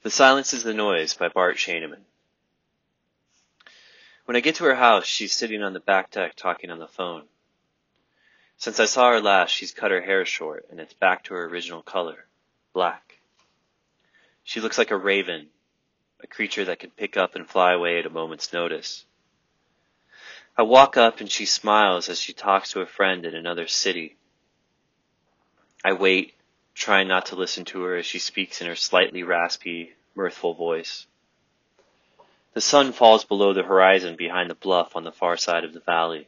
The Silence is the Noise by Bart Shaneman. When I get to her house, she's sitting on the back deck talking on the phone. Since I saw her last, she's cut her hair short, and it's back to her original color, black. She looks like a raven, a creature that can pick up and fly away at a moment's notice. I walk up and she smiles as she talks to a friend in another city. I wait, trying not to listen to her as she speaks in her slightly raspy, mirthful voice. The sun falls below the horizon behind the bluff on the far side of the valley.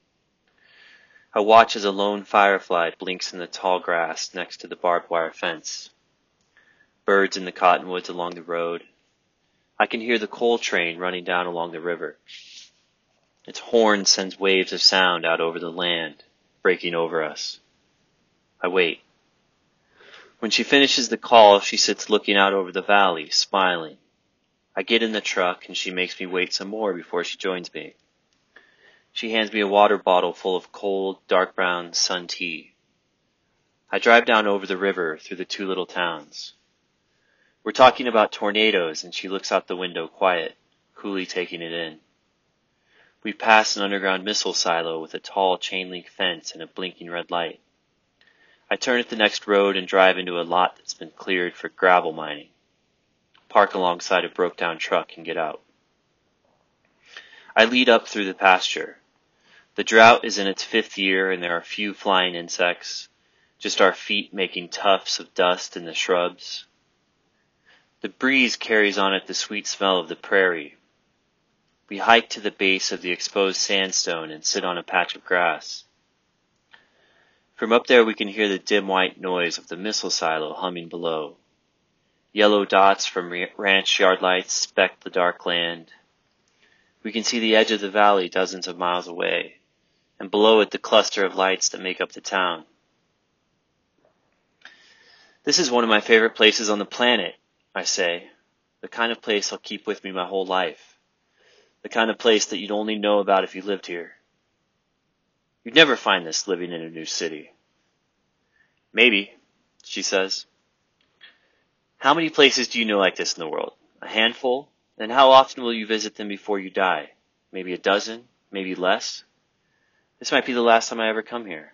I watch as a lone firefly blinks in the tall grass next to the barbed wire fence. Birds in the cottonwoods along the road. I can hear the coal train running down along the river. Its horn sends waves of sound out over the land, breaking over us. I wait. When she finishes the call, she sits looking out over the valley, smiling. I get in the truck and she makes me wait some more before she joins me. She hands me a water bottle full of cold, dark brown sun tea. I drive down over the river through the two little towns. We're talking about tornadoes and she looks out the window quiet, coolly taking it in. We pass an underground missile silo with a tall chain-link fence and a blinking red light. I turn at the next road and drive into a lot that's been cleared for gravel mining. Park alongside a broke-down truck and get out. I lead up through the pasture. The drought is in its 5th year and there are few flying insects, just our feet making tufts of dust in the shrubs. The breeze carries on it the sweet smell of the prairie. We hike to the base of the exposed sandstone and sit on a patch of grass. From up there we can hear the dim white noise of the missile silo humming below. Yellow dots from ranch yard lights speck the dark land. We can see the edge of the valley dozens of miles away, and below it the cluster of lights that make up the town. This is one of my favorite places on the planet, I say. The kind of place I'll keep with me my whole life. The kind of place that you'd only know about if you lived here. You'd never find this living in a new city. Maybe, she says. How many places do you know like this in the world? A handful? And how often will you visit them before you die? Maybe a dozen? Maybe less? This might be the last time I ever come here.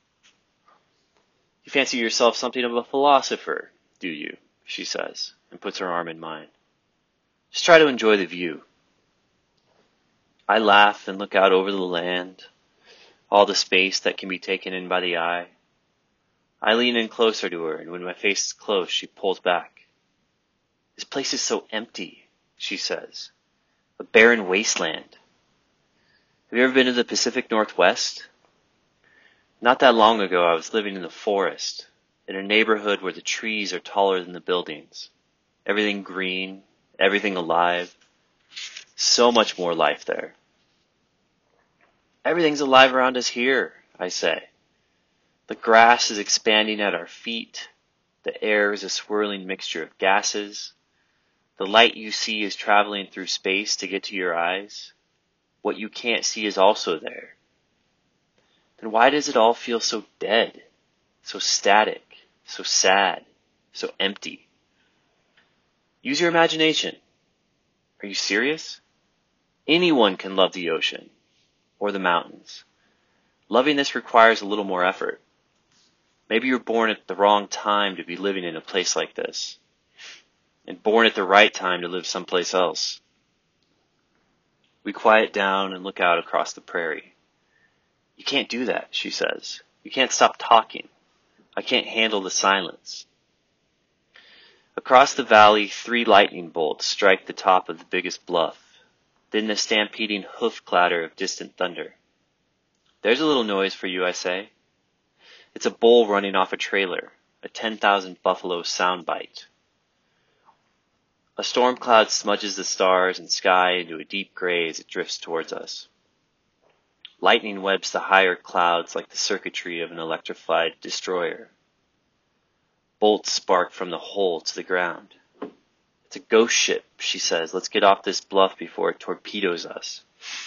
You fancy yourself something of a philosopher, do you? She says, and puts her arm in mine. Just try to enjoy the view. I laugh and look out over the land, all the space that can be taken in by the eye. I lean in closer to her, and when my face is close, she pulls back. This place is so empty, she says. A barren wasteland. Have you ever been to the Pacific Northwest? Not that long ago, I was living in the forest, in a neighborhood where the trees are taller than the buildings. Everything green, everything alive. So much more life there. Everything's alive around us here, I say. The grass is expanding at our feet. The air is a swirling mixture of gases. The light you see is traveling through space to get to your eyes. What you can't see is also there. Then why does it all feel so dead, so static, so sad, so empty? Use your imagination. Are you serious? Anyone can love the ocean or the mountains. Loving this requires a little more effort. Maybe you're born at the wrong time to be living in a place like this, and born at the right time to live someplace else. We quiet down and look out across the prairie. You can't do that, she says. You can't stop talking. I can't handle the silence. Across the valley, 3 lightning bolts strike the top of the biggest bluff. Then the stampeding hoof clatter of distant thunder. There's a little noise for you, I say. It's a bull running off a trailer, a 10,000 buffalo soundbite. A storm cloud smudges the stars and sky into a deep gray as it drifts towards us. Lightning webs the higher clouds like the circuitry of an electrified destroyer. Bolts spark from the hull to the ground. It's a ghost ship, she says. Let's get off this bluff before it torpedoes us.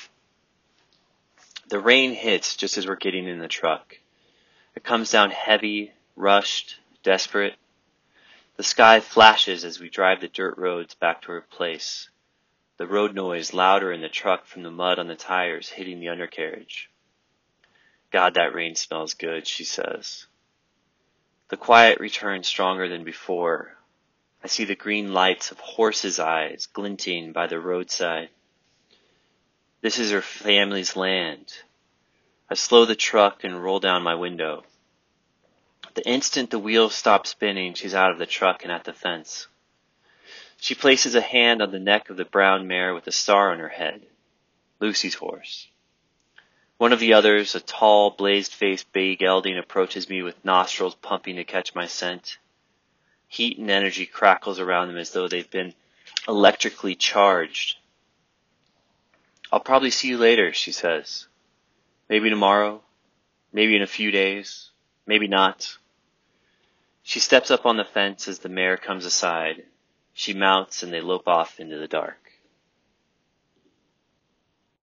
The rain hits just as we're getting in the truck. It comes down heavy, rushed, desperate. The sky flashes as we drive the dirt roads back to her place, the road noise louder in the truck from the mud on the tires hitting the undercarriage. God, that rain smells good, she says. The quiet returns stronger than before. I see the green lights of horses' eyes glinting by the roadside. This is her family's land. I slow the truck and roll down my window. The instant the wheels stop spinning, she's out of the truck and at the fence. She places a hand on the neck of the brown mare with a star on her head, Lucy's horse. One of the others, a tall, blazed-faced bay gelding, approaches me with nostrils pumping to catch my scent. Heat and energy crackles around them as though they've been electrically charged. I'll probably see you later, she says. Maybe tomorrow, maybe in a few days, maybe not. She steps up on the fence as the mare comes aside. She mounts and they lope off into the dark.